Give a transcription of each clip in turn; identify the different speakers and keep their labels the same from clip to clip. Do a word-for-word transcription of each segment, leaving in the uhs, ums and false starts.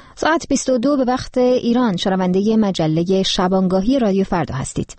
Speaker 1: ساعت بیست و دو به وقت ایران، شنونده مجله شبانگاهی رادیو فردا هستید.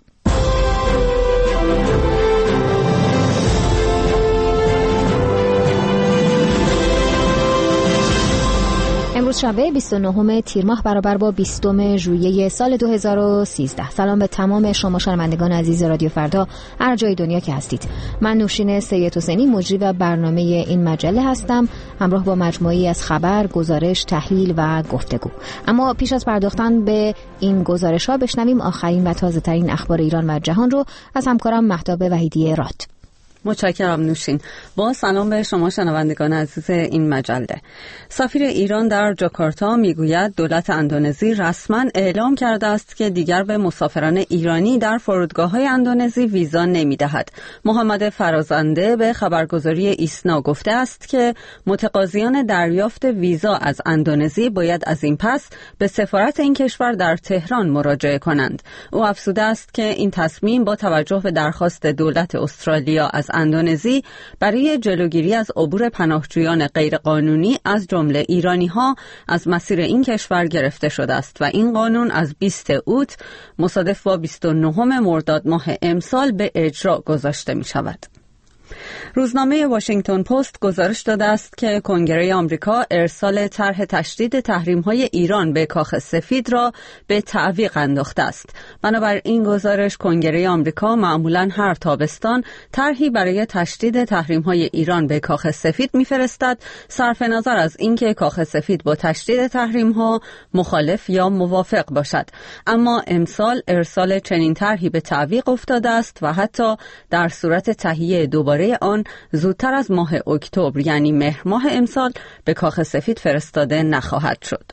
Speaker 1: امروز شنبه بیست و نهم تیر ماه برابر با بیستم ژوئیه سال دو هزار و سیزده. سلام به تمام شما شنوندگان عزیز رادیو فردا هر جای دنیا که هستید. من نوشین سید حسینی مجری و برنامه این مجله هستم، همراه با مجموعه‌ای از خبر، گزارش، تحلیل و گفتگو. اما پیش از پرداختن به این گزارش‌ها بشنویم آخرین و تازه‌ترین اخبار ایران و جهان رو از همکارم مهتاب وحیدی راد.
Speaker 2: متشکرم نوشین. با سلام به شما شنوندگان عزیز این مجله. سفیر ایران در جاکارتا میگوید دولت اندونزی رسما اعلام کرده است که دیگر به مسافران ایرانی در فرودگاه‌های اندونزی ویزا نمی‌دهد. محمد فرازنده به خبرگزاری ایسنا گفته است که متقاضیان دریافت ویزا از اندونزی باید از این پس به سفارت این کشور در تهران مراجعه کنند. او افزوده است که این تصمیم با توجه به درخواست دولت استرالیا از اندونزی برای جلوگیری از عبور پناهجویان غیرقانونی از جمله ایرانی‌ها از مسیر این کشور گرفته شده است و این قانون از بیست اوت مصادف با بیست و نهم مرداد ماه امسال به اجرا گذاشته می‌شود. روزنامه واشنگتن پست گزارش داده است که کنگره آمریکا ارسال طرح تشدید تحریم‌های ایران به کاخ سفید را به تعویق انداخته است. بنابر این گزارش کنگره آمریکا معمولاً هر تابستان طرحی برای تشدید تحریم‌های ایران به کاخ سفید می‌فرستد، صرف نظر از اینکه کاخ سفید با تشدید تحریم‌ها مخالف یا موافق باشد. اما امسال ارسال چنین طرحی به تعویق افتاده است و حتی در صورت تهیه دوباره آن زودتر از ماه اکتبر یعنی مهر ماه امسال به کاخ سفید فرستاده نخواهد شد.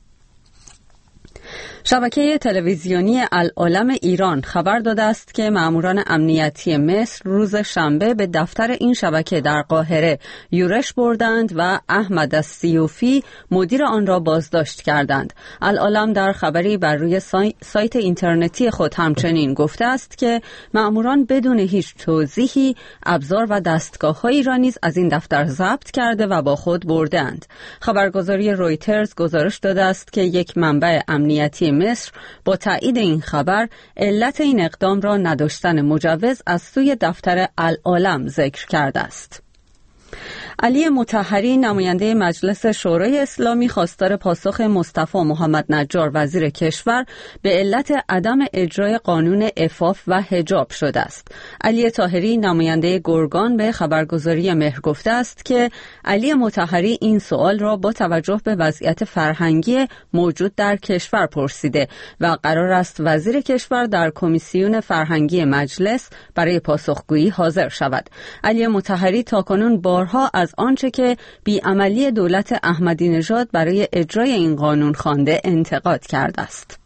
Speaker 2: شبکه تلویزیونی العالم ایران خبر داده است که ماموران امنیتی مصر روز شنبه به دفتر این شبکه در قاهره یورش بردند و احمد السیوفی مدیر آن را بازداشت کردند. العالم در خبری بر روی سای... سایت اینترنتی خود همچنین گفته است که ماموران بدون هیچ توضیحی ابزار و دستگاه‌هایی را نیز از این دفتر ضبط کرده و با خود بردند. خبرگزاری رویترز گزارش داده است که یک منبع امنیتی مصر با تایید این خبر علت این اقدام را نداشتن مجوز از سوی دفتر العالم ذکر کرده است. علی مطهری نماینده مجلس شورای اسلامی خواستار پاسخ مصطفی محمد نجار وزیر کشور به علت عدم اجرای قانون عفاف و حجاب شده است. علی طاهری نماینده گرگان به خبرگزاری مهر گفته است که علی مطهری این سوال را با توجه به وضعیت فرهنگی موجود در کشور پرسیده و قرار است وزیر کشور در کمیسیون فرهنگی مجلس برای پاسخگویی حاضر شود. علی مطهری تاکنون بارها از آنچه که بیعملی دولت احمدی نژاد برای اجرای این قانون خوانده انتقاد کرده است.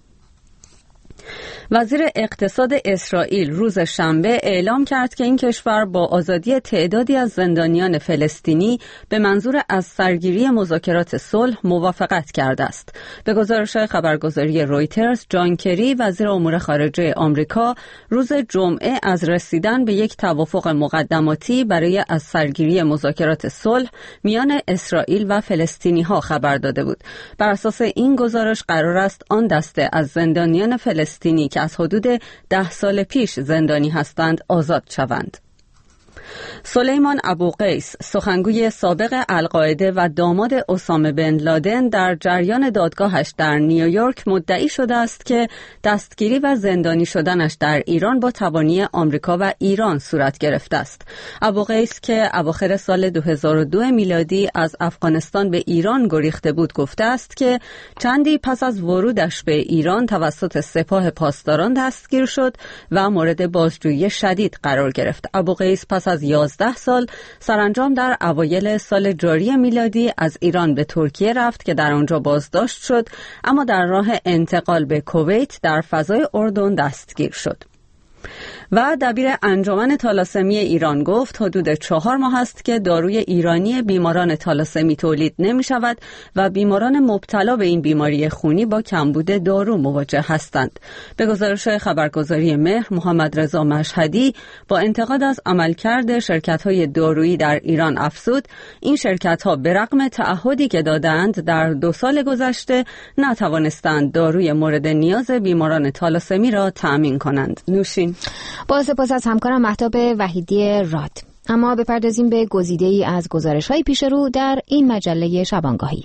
Speaker 2: وزیر اقتصاد اسرائیل روز شنبه اعلام کرد که این کشور با آزادی تعدادی از زندانیان فلسطینی به منظور از سرگیری مذاکرات صلح موافقت کرده است. به گزارش خبرگزاری رویترز، جان کری وزیر امور خارجه آمریکا روز جمعه از رسیدن به یک توافق مقدماتی برای از سرگیری مذاکرات صلح میان اسرائیل و فلسطینی‌ها خبر داده بود. بر اساس این گزارش قرار است آن دسته از زندانیان فلسطینی که از حدود ده سال پیش زندانی هستند آزاد شوند. سلیمان ابوقیس، سخنگوی سابق القاعده و داماد اسامه بن لادن، در جریان دادگاهش در نیویورک مدعی شده است که دستگیری و زندانی شدنش در ایران با تبانی آمریکا و ایران صورت گرفته است. ابوقیس که اواخر سال دو هزار و دو میلادی از افغانستان به ایران گریخته بود گفته است که چندی پس از ورودش به ایران توسط سپاه پاسداران دستگیر شد و مورد بازجویی شدید قرار گرفت. ابوقیس پس از یازده سال سرانجام در اوایل سال جاری میلادی از ایران به ترکیه رفت که در آنجا بازداشت شد، اما در راه انتقال به کویت در فضای اردن دستگیر شد. و دبیر انجمن تالاسمی ایران گفت حدود چهار ماه است که داروی ایرانی بیماران تالاسمی تولید نمی شود و بیماران مبتلا به این بیماری خونی با کمبود دارو مواجه هستند. به گزارش خبرگزاری مهر، محمد رضا مشهدی با انتقاد از عملکرد شرکت‌های دارویی در ایران افزود این شرکت‌ها به رغم تعهدی که دادند در دو سال گذشته نتوانستند داروی مورد نیاز بیماران تالاسمی را تأمین کنند. نوشین.
Speaker 1: با سپاس از همکارم مهتاب وحیدی راد. اما بپردازیم به گزیده‌ای از گزارش‌های پیش رو در این مجله شبانگاهی.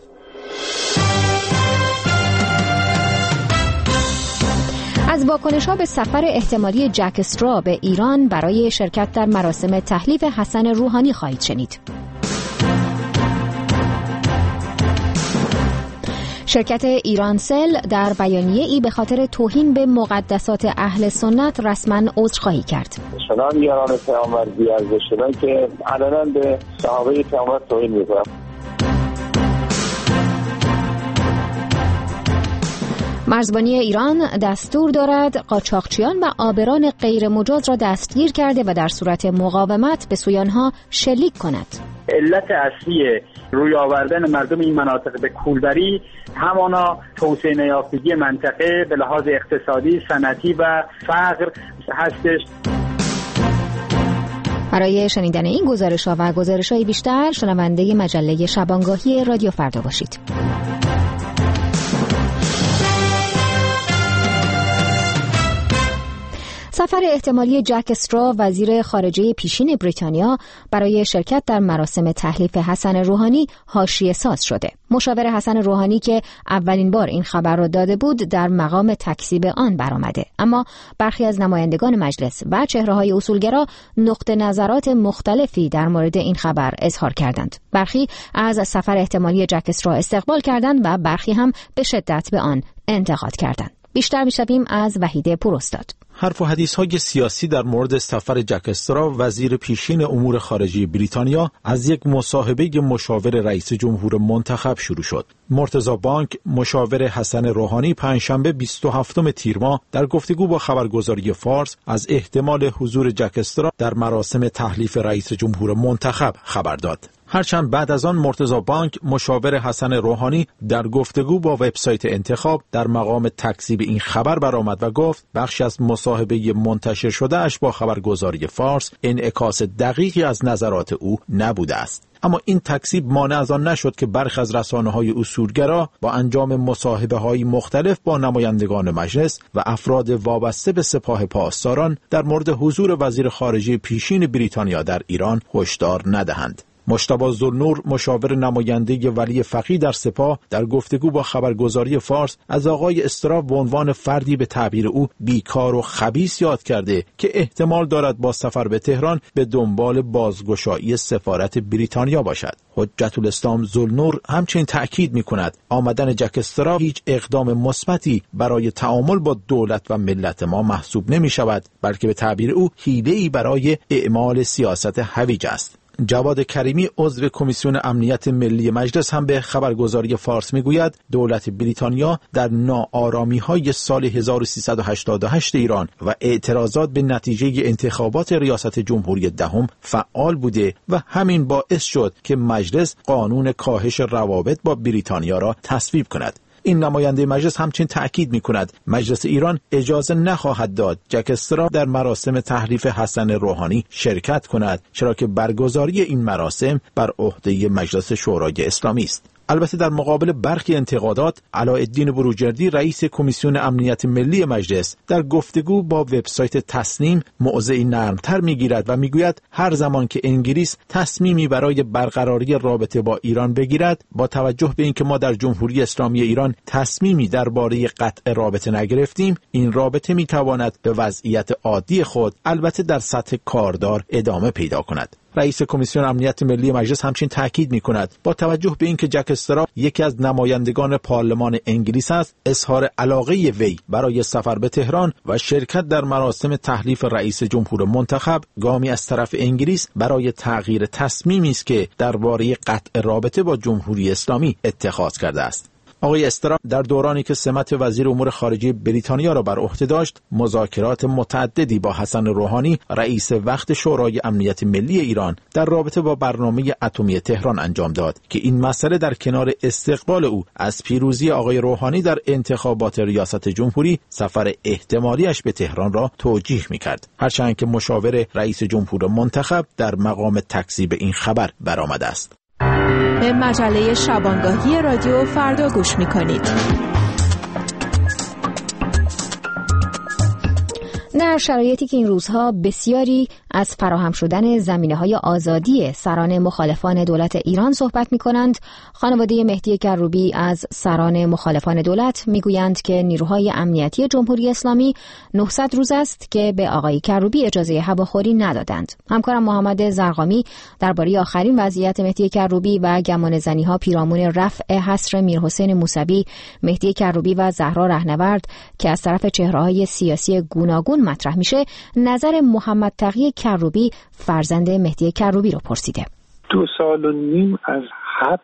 Speaker 1: از واکنش‌ها به سفر احتمالی جک استرا به ایران برای شرکت در مراسم تحلیف حسن روحانی خواهید شنید. شرکت ایرانسل در بیانیه‌ای به خاطر توهین به مقدسات اهل سنت رسما عذرخواهی کرد.
Speaker 3: شنان یاران پیامبر بی‌ارزش شدن که علنا به صحابه پیامبر توهین می‌کنند.
Speaker 1: مرزبانی ایران دستور دارد قاچاقچیان و آبران غیر مجاز را دستگیر کرده و در صورت مقاومت به سوی آنها شلیک کند.
Speaker 4: علت اصلی روی آوردن مردم این مناطق به کولبری همانا توسعه نیافتگی منطقه به لحاظ اقتصادی، صنعتی و فقر هستش.
Speaker 1: برای شنیدن این گزارش‌ها و گزارش‌های بیشتر شنونده مجله شبانگاهی رادیو فردا باشید. سفر احتمالی جک استرا وزیر خارجه پیشین بریتانیا برای شرکت در مراسم تحلیف حسن روحانی حاشیه ساز شده. مشاور حسن روحانی که اولین بار این خبر را داده بود در مقام تکذیب آن برآمده، اما برخی از نمایندگان مجلس و چهره‌های اصولگرا نقطه نظرات مختلفی در مورد این خبر اظهار کردند. برخی از سفر احتمالی جک استرا استقبال کردند و برخی هم به شدت به آن انتقاد کردند. بیشتر می‌شویم از وحید پوراستاد.
Speaker 5: حرف و حدیث‌های سیاسی در مورد سفر جک استرا وزیر پیشین امور خارجه بریتانیا از یک مصاحبه مشاور رئیس جمهور منتخب شروع شد. مرتضی بانک مشاور حسن روحانی پنجشنبه بیست و هفتم تیر ماه در گفتگو با خبرگزاری فارس از احتمال حضور جک استرا در مراسم تحلیف رئیس جمهور منتخب خبر داد. هرچند بعد از آن مرتضی بانک مشاور حسن روحانی در گفتگو با وبسایت انتخاب در مقام تکذیب این خبر برآمد و گفت بخشی از مصاحبه منتشر شده اش با خبرگزاری فارس انعکاس دقیقی از نظرات او نبوده است. اما این تکذیب مانع از آن نشد که برخی از رسانه‌های اصولگرا با انجام مصاحبه‌های مختلف با نمایندگان مجلس و افراد وابسته به سپاه پاسداران در مورد حضور وزیر خارجه پیشین بریتانیا در ایران هشدار ندهند. مجتبی ذوالنور مشاور نماینده ولی فقیه در سپاه در گفتگو با خبرگزاری فارس از آقای استرا به عنوان فردی به تعبیر او بیکار و خبیث یاد کرده که احتمال دارد با سفر به تهران به دنبال بازگشایی سفارت بریتانیا باشد. حجت الاسلام ذوالنور همچنین تأکید می‌کند آمدن جک استرا هیچ اقدام مثبتی برای تعامل با دولت و ملت ما محسوب نمی‌شود، بلکه به تعبیر او حیله‌ای برای اعمال سیاست هویج است. جواد کریمی عضو کمیسیون امنیت ملی مجلس هم به خبرگزاری فارس میگوید دولت بریتانیا در ناآرامی‌های سال هزار و سیصد و هشتاد و هشت ایران و اعتراضات به نتیجه انتخابات ریاست جمهوری دهم فعال بوده و همین باعث شد که مجلس قانون کاهش روابط با بریتانیا را تصویب کند. این نماینده مجلس همچنین تأکید می‌کند مجلس ایران اجازه نخواهد داد جک استرا در مراسم تحلیف حسن روحانی شرکت کند، چرا که برگزاری این مراسم بر عهده مجلس شورای اسلامی است. البته در مقابل برخی انتقادات علاءالدین بروجردی رئیس کمیسیون امنیت ملی مجلس در گفتگو با وبسایت تسنیم موضعی نرمتر میگیرد و میگوید هر زمان که انگلیس تصمیمی برای برقراری رابطه با ایران بگیرد با توجه به اینکه ما در جمهوری اسلامی ایران تصمیمی درباره قطع رابطه نگرفتیم این رابطه میتواند به وضعیت عادی خود البته در سطح کاردار ادامه پیدا کند. رئیس کمیسیون امنیت ملی مجلس همچنین تاکید می‌کند با توجه به اینکه جک استرا یکی از نمایندگان پارلمان انگلیس است اظهار علاقه وی برای سفر به تهران و شرکت در مراسم تحلیف رئیس جمهور منتخب گامی از طرف انگلیس برای تغییر تصمیمی است که درباره قطع رابطه با جمهوری اسلامی اتخاذ کرده است. آقای استرا در دورانی که سمت وزیر امور خارجه بریتانیا را بر عهده داشت، مذاکرات متعددی با حسن روحانی، رئیس وقت شورای امنیت ملی ایران، در رابطه با برنامه اتمی تهران انجام داد که این مسئله در کنار استقبال او از پیروزی آقای روحانی در انتخابات ریاست جمهوری، سفر احتمالیش به تهران را توجیه می‌کرد. هرچند که مشاور رئیس جمهور منتخب در مقام تکذیب این خبر برآمده است.
Speaker 6: به مجله شبانگاهی رادیو فردا گوش می‌کنید.
Speaker 1: در شرایطی که این روزها بسیاری از فراهم شدن زمینه‌های آزادی سران مخالفان دولت ایران صحبت می‌کنند، خانواده مهدی کروبی از سران مخالفان دولت می‌گویند که نیروهای امنیتی جمهوری اسلامی نهصد روز است که به آقای کروبی اجازه هواخوری ندادند. همکارم محمد زرقامی درباره آخرین وضعیت مهدی کروبی و گمانه‌زنی‌ها پیرامون رفع حصر میرحسین موسوی، مهدی کروبی و زهرا رهنورد که از طرف چهره‌های سیاسی گوناگون مطرح میشه، نظر محمد تقی کروبی فرزند مهدی کروبی رو پرسیده.
Speaker 7: دو سال و نیم از حبس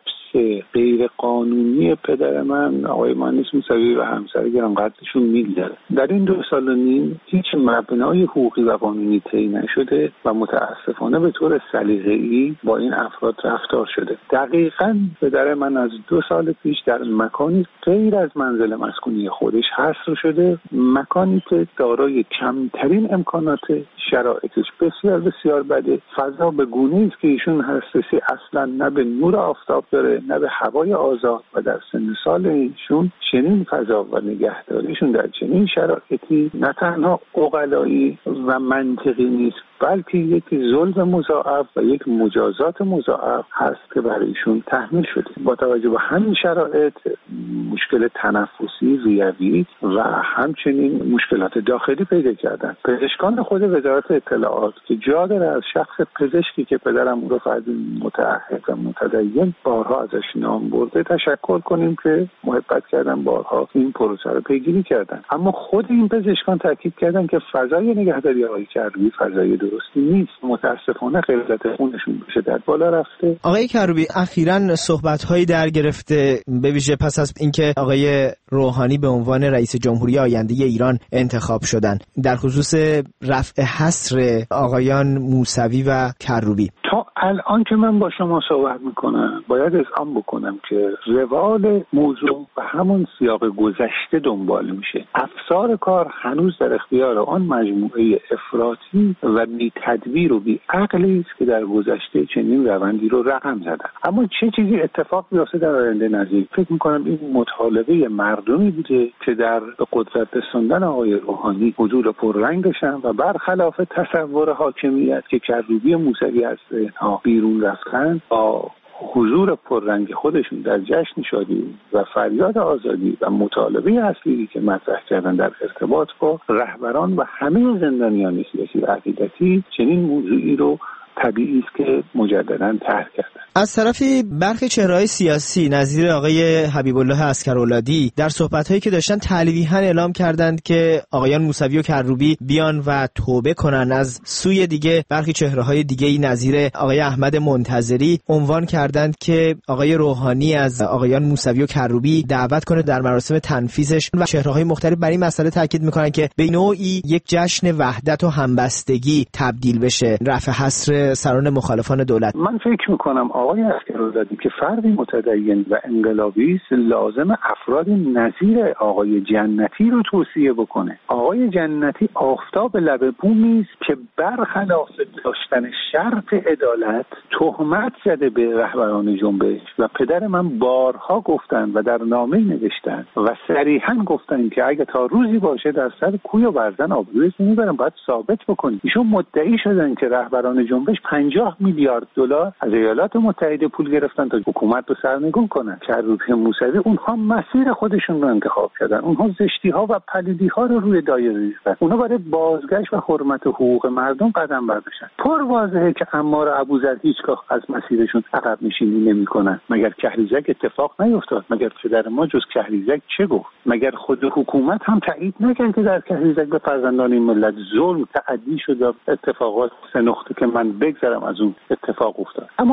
Speaker 7: غیر قانونی پدر من آقای مهندس موسوی و همسر گرانقدرشون میگذره. در این دو سال و نیم هیچ مبنای حقوقی و قانونی طی نشده و متاسفانه به طور سلیقه‌ای با این افراد رفتار شده. دقیقاً پدر من از دو سال پیش در مکانی غیر از منزل مسکونی خودش حصر شده، مکانی که دارای کمترین امکانات، شرایطش بسیار بسیار بده، فضا به گونه‌ای است که ایشون حساسی اصلاً نه به نور آفتاب داره نه به هوای آزاد و در سن سال ایشون چنین فضا و نگهداریشون در چنین شرایطی نه تنها عقلایی و منطقی نیست، بلکه یک ظلم مضاعف و یک مجازات مضاعف هست که برای ایشون تحمیل شده. با توجه به همین شرایط مشکل تنفسی، ریوی و همچنین مشکلات داخلی پیدا کردن. پزشکان خود وزارت اطلاعات که جا داره از شخص پزشکی که پدرم رو فرد متعهد و متدین بارها ازش نام برده تشکر کنیم که محبت کردن، بارها این پروسه رو پیگیری کردن. اما خود این پزشکان تاکید کردن که فضای نگهداری آقای کروبی فضای درستی نیست. متاسفانه غلظت خونشون به شدت بالا رفته.
Speaker 8: آقای کروبی اخیراً صحبت‌هایی در گرفته به ویژه پس از اینکه آقای روحانی به عنوان رئیس جمهوری آینده ایران انتخاب شدن، در خصوص رفع حصر آقایان موسوی و کروبی.
Speaker 7: تا الان که من با شما صحبت میکنم باید اذعان بکنم که روال موضوع و همون سیاق گذشته دنبال میشه. افسار کار هنوز در اختیار آن مجموعه افراطی و بی تدبیر و بی عقلی است که در گذشته چنین روندی رو رقم زدن. اما چه چیزی اتفاق بیفته در آینده نزدیک؟ فکر میکنم این مطالبه مردمی بوده که در به قدرت رساندن آقای روحانی حضور پررنگ داشتن و برخلاف تصور حاکمیت که کروبی موسوی از ها بیرون رفتن، با حضور پررنگ خودشون در جشن شادی و فریاد آزادی و مطالبه اصلی که مطرح کردن در ارتباط با رهبران و همه زندانیان سیاسی و عقیدتی، چنین موضوعی رو طبیعی است که مجددا طرح کردن.
Speaker 8: از طرفی برخی چهره‌های سیاسی نظیر آقای حبیب الله عسکرولادی در صحبت‌هایی که داشتن تلویحاً اعلام کردند که آقایان موسوی و کروبی بیان و توبه کنن. از سوی دیگه برخی چهره‌های دیگه‌ای نظیر آقای احمد منتظری عنوان کردند که آقای روحانی از آقایان موسوی و کروبی دعوت کنه در مراسم تنفیذش و چهره‌های مختلف بر این مسئله تاکید می‌کنن که به نوعی یک جشن وحدت و همبستگی تبدیل بشه رفع حصر سران مخالفان دولت.
Speaker 7: من فکر می‌کنم آقای عسکرولادی که فردی متدین و انقلابی است، لازم افراد نظیر آقای جنتی رو توصیه بکنه. آقای جنتی آفتاب لب بومی است که برخلاف داشتن شرط عدالت تهمت زده به رهبران جنبش و پدر من بارها گفتن و در نامه نوشتن و صریحاً گفتن که اگه تا روزی باشه در سر کوی و برزن آبرویش میبرن، باید ثابت بکنید. ایشون مدعی شدن که رهبران جنبش پنجاه میلیارد دلار از ایالات متحده پول گرفتن تا حکومت رو سرنگون کنن. کروبی موسوی اونها مسیر خودشون رو انتخاب کردن، اونها زشتی ها و پلیدی ها رو روی دایره ریختن، اونها برای بازگشت و حرمت حقوق مردم قدم برداشتن. پر واضحه که عمار ابوذر هیچگاه از مسیرشون عقب نشینی نمیکنن. مگر کهریزک اتفاق نیفتاد؟ مگر پدر ما جز کهریزک چه گفت؟ مگر خود حکومت هم تایید نکرد که در کهریزک به فرزندان این ملت ظلم تعدی شد و اتفاقات سه نقطه که من بگذرم از اون اتفاق افتاد؟ اما از من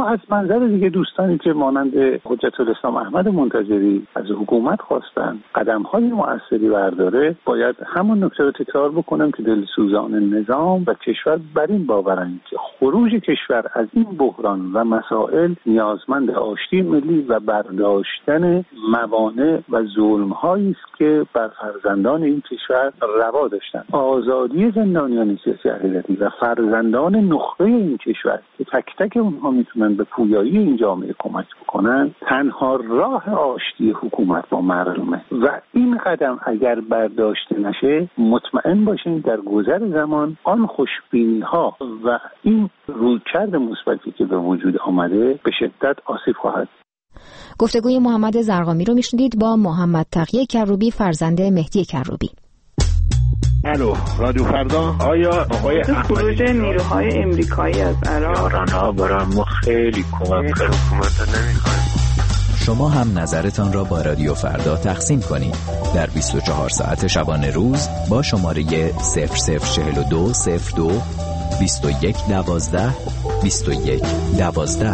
Speaker 7: نظر دیگه دوستانی که مانند حجت الاسلام احمد منتظری از حکومت خواستن قدم‌های مؤثری برداره، باید همون نکته رو تکرار بکنم که دلسوزان نظام و کشور بر این باورند که خروج کشور از این بحران و مسائل نیازمند آشتی ملی و برداشتن موانع و ظلم‌هایی است که بر فرزندان این کشور روا داشتند. آزادی زندانیان سیاسی عقیدتی و فرزندان نخبه این کشور که تک تک اونها میتونن به پویایی این جامعه کمک بکنن، تنها راه آشتی حکومت با مردمه و این قدم اگر برداشته نشه، مطمئن باشین در گذر زمان آن خوشبینی‌ها و این رویکرد مثبتی که به وجود آمده به شدت آسیب خواهد.
Speaker 1: گفتگوی محمد زرقامی رو میشنیدید با محمد تقی کروبی فرزند مهدی کروبی.
Speaker 9: الو رادیو فردا. آیا آقای
Speaker 10: خروج نیروهای امریکایی از عراق
Speaker 11: ایران‌ها برای ما خیلی کمک کرد، حکومت نمی‌خواد.
Speaker 12: شما هم نظرتان را با رادیو فردا تقسیم کنید در بیست و چهار ساعت شبانه روز با شماره صفر صفر چهل و دو صفر دو بیست و یک دوازده بیست و یک دوازده.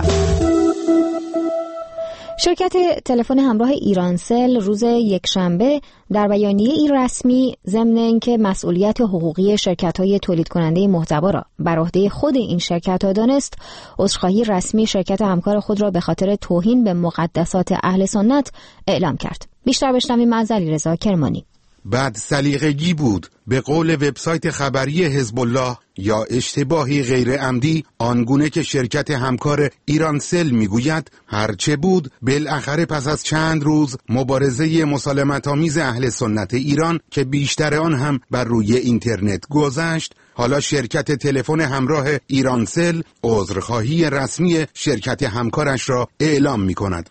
Speaker 1: شرکت تلفن همراه ایرانسل روز یکشنبه در بیانیه‌ای رسمی ضمن اینکه مسئولیت حقوقی شرکت‌های تولید کننده محتوا را بر عهده خود این شرکت‌ها دانست، عذرخواهی رسمی شرکت همکار خود را به خاطر توهین به مقدسات اهل سنت اعلام کرد. بیشتر بشنویم از علیرضا کرمانی.
Speaker 13: بعد سلیقگی بود به قول وبسایت خبری حزب الله یا اشتباهی غیر عمدی، آنگونه که شرکت همکار ایرانسل میگوید هرچه بود بالاخره پس از چند روز مبارزه مسالمت‌آمیز اهل سنت ایران که بیشتر آن هم بر روی اینترنت گذشت، حالا شرکت تلفن همراه ایرانسل عذرخواهی رسمی شرکت همکارش را اعلام می‌کند.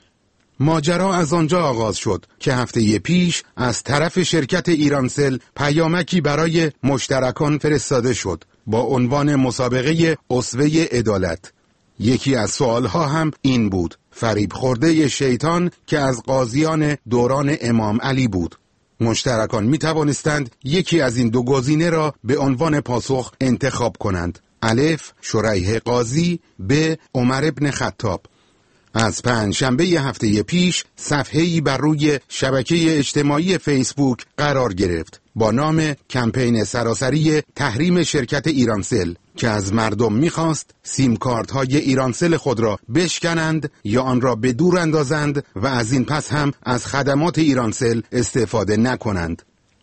Speaker 13: ماجرا از آنجا آغاز شد که هفته پیش از طرف شرکت ایرانسل پیامکی برای مشترکان فرستاده شد با عنوان مسابقه اسوه عدالت. یکی از سوالها هم این بود: فریب خورده شیطان که از قاضیان دوران امام علی بود. مشترکان می توانستند یکی از این دو گزینه را به عنوان پاسخ انتخاب کنند: الف شریح قاضی، ب عمر ابن خطاب. از پنجشنبه هفته پیش صفحه‌ای بر روی شبکه اجتماعی فیسبوک قرار گرفت با نام کمپین سراسری تحریم شرکت ایرانسل که از مردم می‌خواست سیم کارت‌های ایرانسل خود را بشکنند یا آن را به دور اندازند و از این پس هم از خدمات ایرانسل استفاده نکنند.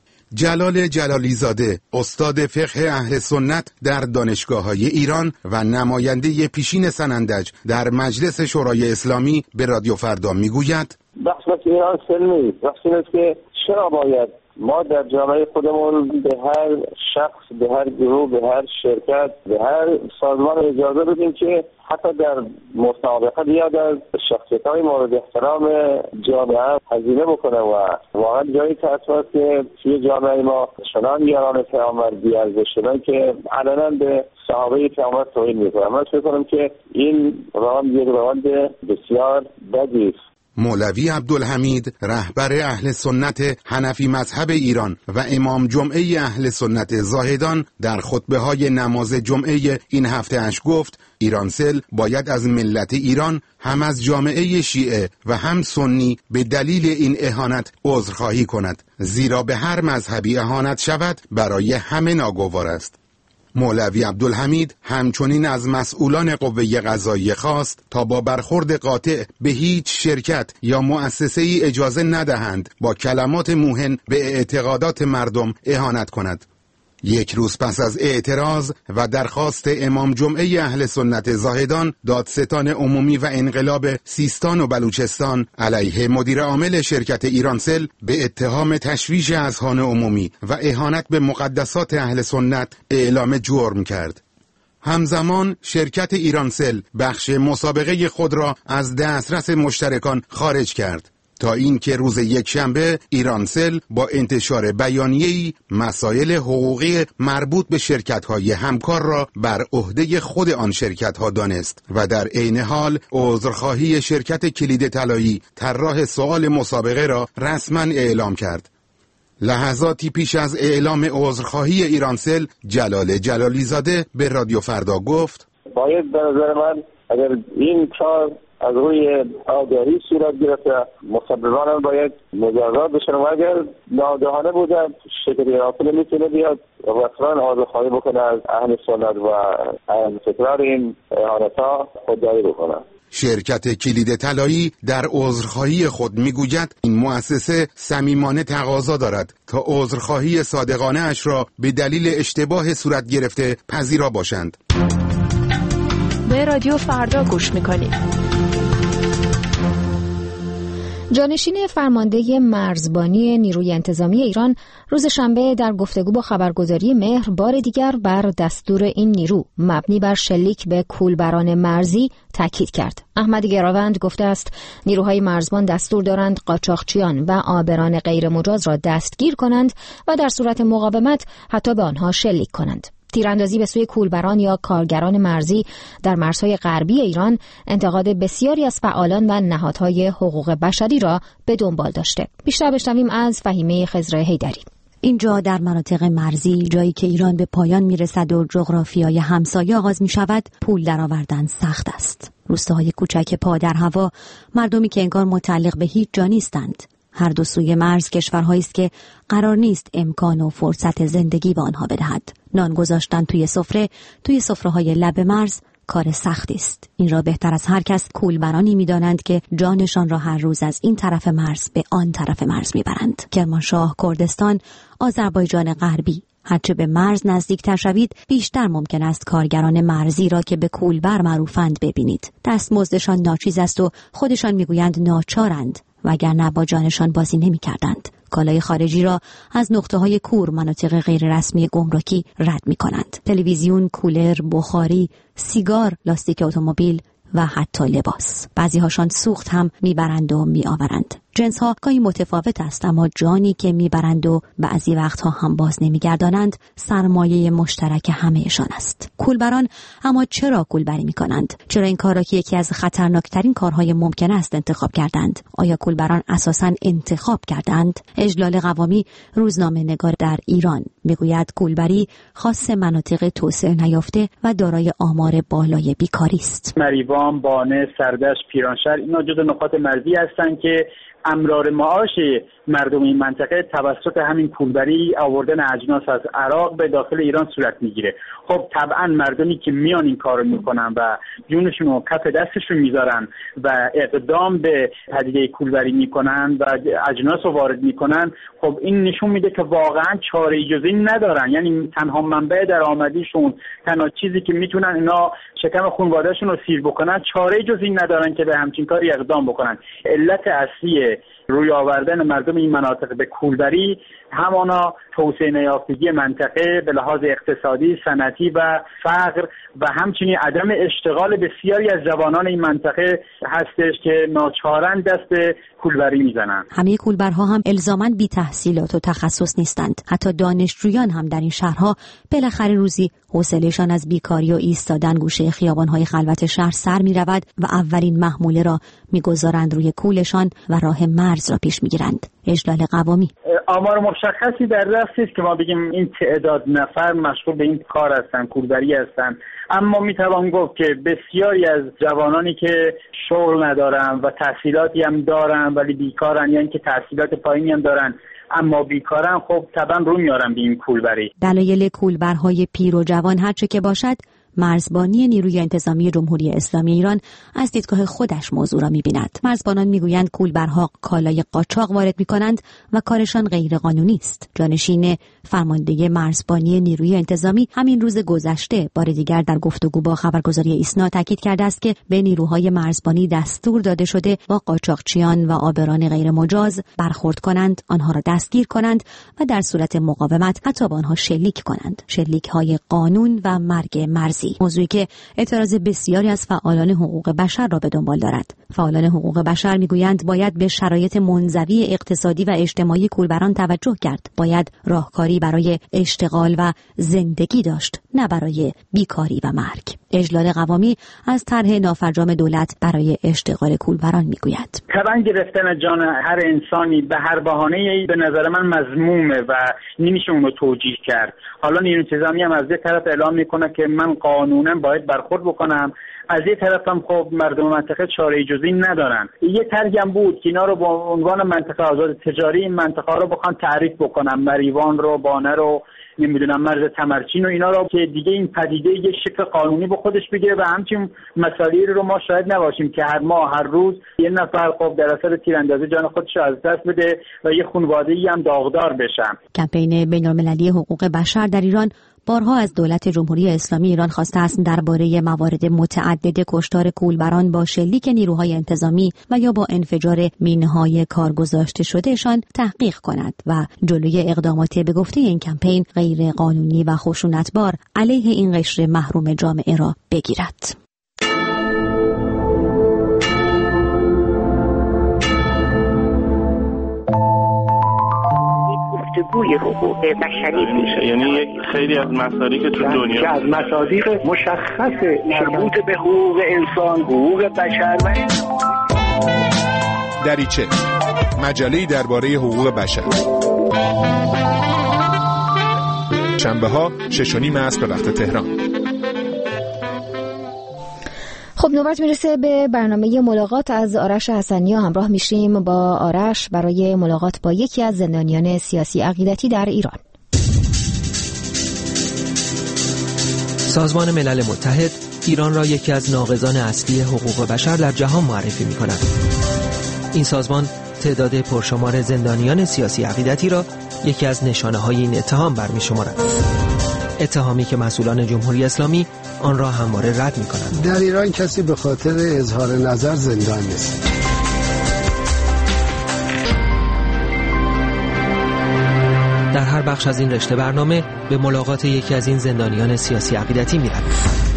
Speaker 13: جلال جلالی زاده، استاد فقه اهل سنت در دانشگاه‌های ایران و نماینده پیشین سنندج در مجلس شورای اسلامی به رادیو فردا میگوید:
Speaker 3: بحث ایرانسل نیست، بحث اینه که چرا باید ما در جامعه خودمون به هر شخص، به هر گروه، به هر شرکت، به هر سازمان اجازه بدیم که حتی در مسابقه بیاد از شخصیت‌های مورد احترام جامعه هزینه بکنه و واقعا جایی تأسف که توی جامعه ما چنان یاران پیامبر بی‌ارزش شدن که علنا به صحابه پیامبر توهین می‌کنن. من فکر کنم که این روند یک روند بسیار بدی است.
Speaker 13: مولوی عبدالحمید رهبر اهل سنت حنفی مذهب ایران و امام جمعه اهل سنت زاهدان در خطبه‌های نماز جمعه این هفته اش گفت ایرانسل باید از ملت ایران هم از جامعه شیعه و هم سنی به دلیل این اهانت عذرخواهی کند، زیرا به هر مذهبی اهانت شود برای همه ناگوار است. مولوی عبدالحمید همچنین از مسئولان قوه قضاییه خواست تا با برخورد قاطع به هیچ شرکت یا مؤسسه ای اجازه ندهند با کلمات موهن به اعتقادات مردم اهانت کند. یک روز پس از اعتراض و درخواست امام جمعه اهل سنت زاهدان، دادستان عمومی و انقلاب سیستان و بلوچستان علیه مدیر عامل شرکت ایرانسل به اتهام تشویش اذهان عمومی و اهانت به مقدسات اهل سنت اعلام جرم کرد. همزمان شرکت ایرانسل بخش مسابقه خود را از دسترس مشترکان خارج کرد تا اینکه روز یکشنبه ایرانسل با انتشار بیانیه‌ای مسائل حقوقی مربوط به شرکت‌های همکار را بر عهده خود آن شرکت‌ها دانست و در عین حال عذرخواهی شرکت کلید طلایی طراح سؤال مسابقه را رسما اعلام کرد. لحظاتی پیش از اعلام عذرخواهی ایرانسل، جلال جلالی زاده به رادیو فردا گفت:
Speaker 3: باید به نظر من اگر این کار از روی آگاهی صورت گرفته. مسببان باید مجازات بشن و اگر ناگهانه بودن شکلی عاقل میتونه بیاد و اصلا عذرخواهی بکنه از اهل سنت و از تکرار این اهانت‌ها خودداری بکنه.
Speaker 13: شرکت کلید طلایی در عذرخواهی خود میگوید این مؤسسه صمیمانه تقاضا دارد تا عذرخواهی صادقانه اش را به دلیل اشتباه صورت گرفته پذیرا باشند.
Speaker 6: به رادیو فردا گوش میکنید.
Speaker 1: جانشین فرمانده مرزبانی نیروی انتظامی ایران روز شنبه در گفتگو با خبرگزاری مهر بار دیگر بر دستور این نیرو مبنی بر شلیک به کولبران مرزی تاکید کرد. احمد گراوند گفته است نیروهای مرزبان دستور دارند قاچاقچیان و عابران غیر مجاز را دستگیر کنند و در صورت مقاومت حتی به آنها شلیک کنند. تیراندازی به سوی کولبران یا کارگران مرزی در مرزهای غربی ایران انتقاد بسیاری از فعالان و نهادهای حقوق بشری را به دنبال داشته. بیشتر بشنویم از فهیمه خضر حیدری.
Speaker 14: اینجا در مناطق مرزی، جایی که ایران به پایان میرسد و جغرافیای همسایه آغاز می شود، پول درآوردن سخت است. روستاهای کوچک پا در هوا، مردمی که انگار متعلق به هیچ جا نیستند. هر دو سوی مرز کشورهایی است که قرار نیست امکان و فرصت زندگی به آنها بدهد. نان گذاشتن توی سفره، توی سفره‌های لب مرز کار سختی است. این را بهتر از هر کس کولبرانی می‌دانند که جانشان را هر روز از این طرف مرز به آن طرف مرز می‌برند. کرمانشاه، کردستان، آذربایجان غربی. هرچه به مرز نزدیکتر شوید، بیشتر ممکن است کارگران مرزی را که به کولبر معروفند ببینید. دستمزدشان ناچیز است و خودشان می‌گویند ناچارند، وگرنه با جانشان بازی نمی کردند. کالای خارجی را از نقطه‌های کور مناطق غیر رسمی گمرکی رد می کنند. تلویزیون، کولر، بخاری، سیگار، لاستیک اتومبیل و حتی لباس. بعضی هاشان سوخت هم میبرند و میآورند. جنس ها گاهی متفاوت است، اما جانی که میبرند و بعضی وقتها هم باز نمیگردانند سرمایه مشترک همهشان است. کولبران اما چرا کولبری میکنند؟ چرا این کار را که یکی از خطرناکترین کارهای ممکن است انتخاب کردند؟ آیا کولبران اساساً انتخاب کردند؟ اجلال قوامی، روزنامه نگار در ایران، میگوید کولبری خاص مناطق توسعه نیافته و دارای آمار بالای بیکاری است.
Speaker 4: مریوان، بانه، سردشت، پیرانشهر اینا جزو نقاط مرزی هستند که امرار معاش مردم این منطقه توسط همین کولبری آوردن اجناس از عراق به داخل ایران صورت میگیره. خب طبعا مردمی که میان این کارو میکنن و جونشون رو کف دستشون میذارن و اقدام به پدیده کولبری میکنن و اجناس رو وارد میکنن، خب این نشون میده که واقعا چاره جز این ندارن. یعنی تنها منبع درآمدیشون، تنها چیزی که میتونن اینا شکم خانواده‌شون رو سیر بکنن، چاره جز این ندارن که به همچین کاری اقدام بکنن. علت اصلی روی آوردن مردم این مناطق به کولبری همانا توسعه نیافتگی منطقه به لحاظ اقتصادی، صنعتی و فقر و همچنین عدم اشتغال بسیاری از جوانان این منطقه هستش که ناچارن دست کولبری میزنن.
Speaker 14: همه کولبرها هم الزاماً بی تحصیلات و تخصص نیستند. حتی دانشجویان هم در این شهرها بالاخره روزی حوصله‌شان از بیکاری و ایستادن گوشه خیابان‌های خلوت شهر سر می‌رود و اولین محموله را می‌گذارند روی کولشان و راه مرز را پیش می‌گیرند. اجلال قوامی.
Speaker 4: آمار مشخصی در دست است که ما بگیم این تعداد نفر مشغول به این کار هستند، کولبری هستند، اما میتوان گفت که بسیاری از جوانانی که شغل ندارن و تحصیلاتی هم دارن ولی بیکارن، یعنی که تحصیلات پایینی هم دارن اما بیکارن، خب طبعا رو میارن به این کولبری.
Speaker 14: دلایل کولبرهای پیر و جوان هرچه که باشد، مرزبانی نیروی انتظامی جمهوری اسلامی ایران از دیدگاه خودش موضوع را می‌بیند. مرزبانان می‌گویند کولبرها کالای قاچاق وارد می‌کنند و کارشان غیر قانونی است. جانشین فرمانده مرزبانی نیروی انتظامی همین روز گذشته بار دیگر در گفتگو با خبرگزاری ایسنا تاکید کرده است که به نیروهای مرزبانی دستور داده شده با قاچاقچیان و عابران غیر مجاز برخورد کنند، آنها را دستگیر کنند و در صورت مقاومت حتی با آنها شلیک کنند. شلیک‌های قانون و مرگ مرزی، موضوعی که اعتراض بسیاری از فعالان حقوق بشر را به دنبال دارد. فعالان حقوق بشر میگویند باید به شرایط منزوی اقتصادی و اجتماعی کولبران توجه کرد. باید راهکاری برای اشتغال و زندگی داشت، نه برای بیکاری و مرگ. اجلال قوامی از طرح نافرجام دولت برای اشتغال کولبران میگوید.
Speaker 4: طبعا گرفتن جان هر انسانی به هر بهانه‌ای به نظر من مذمومه و نمیشه اون رو توجیه کرد. حالا نیروی انتظامی هم از یک طرف اعلام میکنه که من قانونا باید برخورد بکنم. از یه طرف هم خب مردم منطقه چاره جزی ندارن. یه ترجم بود که اینا رو با عنوان منطقه آزاد تجاری این منطقه رو بخوان تعریف بکنن، مریوان رو، بانه رو، نمیدونم مرز تمرچین و اینا رو، که دیگه این پدیده یه شکل قانونی به خودش بگیره و همچین مسائلی رو ما شاید نباشیم که هر ماه هر روز یه نفر خب در اثر تیراندازی جان خودش از دست بده و یه خانواده‌ای هم داغدار بشن.
Speaker 14: کمپین بین‌المللی حقوق بشر در ایران بارها از دولت جمهوری اسلامی ایران خواسته است درباره موارد متعدد کشتار کولبران با شلیک نیروهای انتظامی و یا با انفجار مینهای کارگذاشته شدهشان تحقیق کند و جلوی اقدامات به گفته این کمپین غیر قانونی و خشونتبار علیه این قشر محروم جامعه را بگیرد.
Speaker 15: گفتگوی حقوق بشری میشه، یعنی یک خیلی از مصادیق تو دنیا از مصادیق مشخص مربوط به حقوق انسان، حقوق بشر و
Speaker 16: دریچه مجله‌ای درباره حقوق بشر، شنبه ها شش و نیم عصر به وقت تهران.
Speaker 1: خب نوبت میرسه به برنامه ملاقات. از آرش حسنی همراه میشیم با آرش برای ملاقات با یکی از زندانیان سیاسی عقیدتی در ایران.
Speaker 17: سازمان ملل متحد ایران را یکی از ناقضان اصلی حقوق بشر در جهان معرفی می کند. این سازمان تعداد پرشمار زندانیان سیاسی عقیدتی را یکی از نشانه‌های این اتهام برمی شمارد. اتهامی که مسئولان جمهوری اسلامی آن را همواره رد می کنند.
Speaker 18: در ایران کسی به خاطر اظهار نظر زندان نیست.
Speaker 17: در هر بخش از این رشته برنامه به ملاقات یکی از این زندانیان سیاسی عقیدتی می رویم.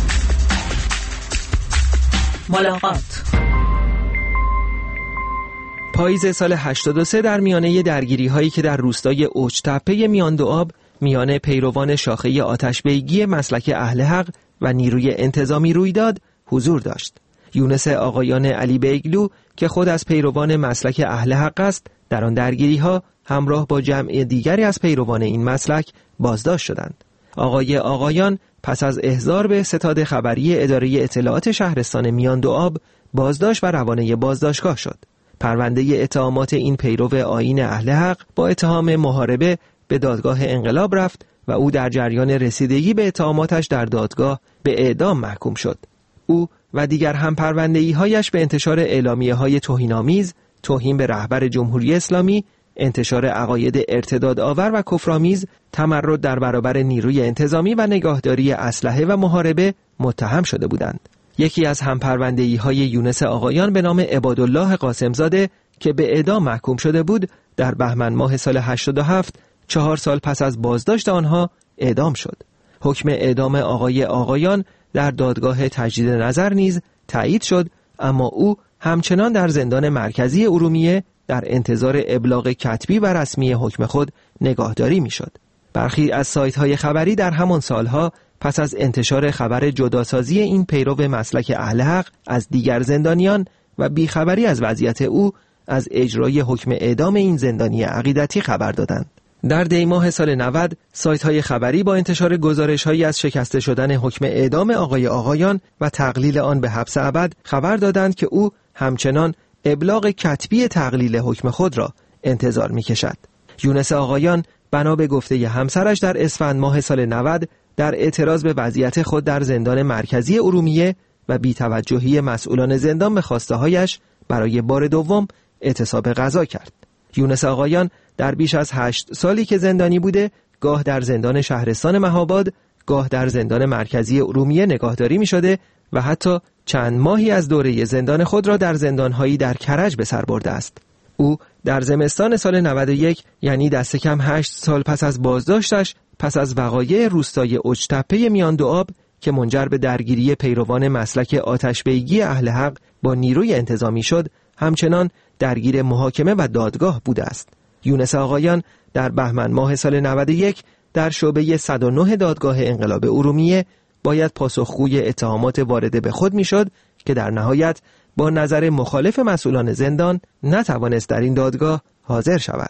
Speaker 6: ملاقات.
Speaker 17: پاییز سال هشتاد و سه در میانه درگیری هایی که در روستای اوج‌تپه میان دو آب میان پیروان شاخه آتش‌بیگی مسلک اهل حق و نیروی انتظامی روی داد حضور داشت. یونس آقایان علی بیگلو که خود از پیروان مسلک اهل حق است، در آن درگیری ها همراه با جمع دیگری از پیروان این مسلک بازداشت شدند. آقای آقایان پس از احضار به ستاد خبری اداره اطلاعات شهرستان میان دو آب بازداشت و روانه بازداشتگاه شد. پرونده اتهامات این پیرو آیین اهل حق با اتهام محاربه به دادگاه انقلاب رفت و او در جریان رسیدگی به اتهاماتش در دادگاه به اعدام محکوم شد. او و دیگر هم پرونده‌ای‌هایش به انتشار اعلامیه‌های توهین‌آمیز، توهین به رهبر جمهوری اسلامی، انتشار عقاید ارتدادآور و کفرآمیز، تمرد در برابر نیروی انتظامی و نگاهداری اسلحه و محاربه متهم شده بودند. یکی از هم پرونده‌ای‌های یونس آقایان به نام عبادالله قاسمزاده که به اعدام محکوم شده بود، در بهمن ماه سال هشتاد و هفت، چهار سال پس از بازداشت آنها اعدام شد. حکم اعدام آقای آقایان در دادگاه تجدید نظر نیز تایید شد، اما او همچنان در زندان مرکزی ارومیه در انتظار ابلاغ کتبی و رسمی حکم خود نگاهداری می‌شد. برخی از سایت‌های خبری در همان سالها پس از انتشار خبر جداسازی این پیرو مسلک اهل حق از دیگر زندانیان و بیخبری از وضعیت او از اجرای حکم اعدام این زندانی عقیدتی خبر دادند. در دی ماه سال نود سایت‌های خبری با انتشار گزارش‌هایی از شکسته شدن حکم اعدام آقای آقایان و تقلیل آن به حبس ابد خبر دادند که او همچنان ابلاغ کتبی تقلیل حکم خود را انتظار می‌کشد. یونس آقایان بنا به گفته همسرش در اسفند ماه سال نود در اعتراض به وضعیت خود در زندان مرکزی ارومیه و بی‌توجهی مسئولان زندان به خواسته‌هایش برای بار دوم اعتصاب غذا کرد. یونس آقایان در بیش از هشت سالی که زندانی بوده، گاه در زندان شهرستان مهاباد، گاه در زندان مرکزی ارومیه نگاهداری می شده و حتی چند ماهی از دوره زندان خود را در زندانهایی در کرج به سر برده است. او در زمستان سال نود و یک، یعنی دست کم هشت سال پس از بازداشتش، پس از وقایع روستای اوج‌تپه میان دو آب که منجر به درگیری پیروان مسلک آتش‌بیگی اهل حق با نیروی انتظامی شد، همچنان درگیر محاکمه و دادگاه بوده است. یونس آقایان در بهمن ماه سال نود و یک در شعبه صد و نه دادگاه انقلاب ارومیه باید پاسخگوی اتهامات وارده به خود میشد که در نهایت با نظر مخالف مسئولان زندان نتوانست در این دادگاه حاضر شود.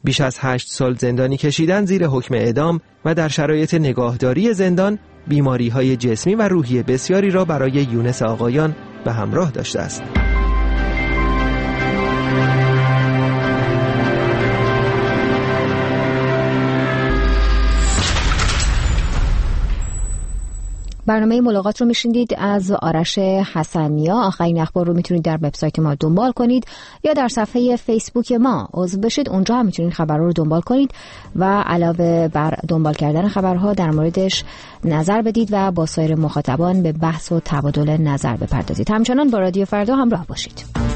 Speaker 17: بیش از هشت سال زندانی کشیدن زیر حکم اعدام و در شرایط نگاهداری زندان بیماری‌های جسمی و روحی بسیاری را برای یونس آقایان به همراه داشته است.
Speaker 1: برنامه ملاقات رو میشنیدید از آرش حسنیا. آخرین اخبار رو میتونید در وبسایت ما دنبال کنید یا در صفحه فیسبوک ما عضو بشید. اونجا هم میتونید خبرها رو دنبال کنید و علاوه بر دنبال کردن خبرها در موردش نظر بدید و با سایر مخاطبان به بحث و تبادل نظر بپردازید. همچنان با رادیو فردا همراه باشید.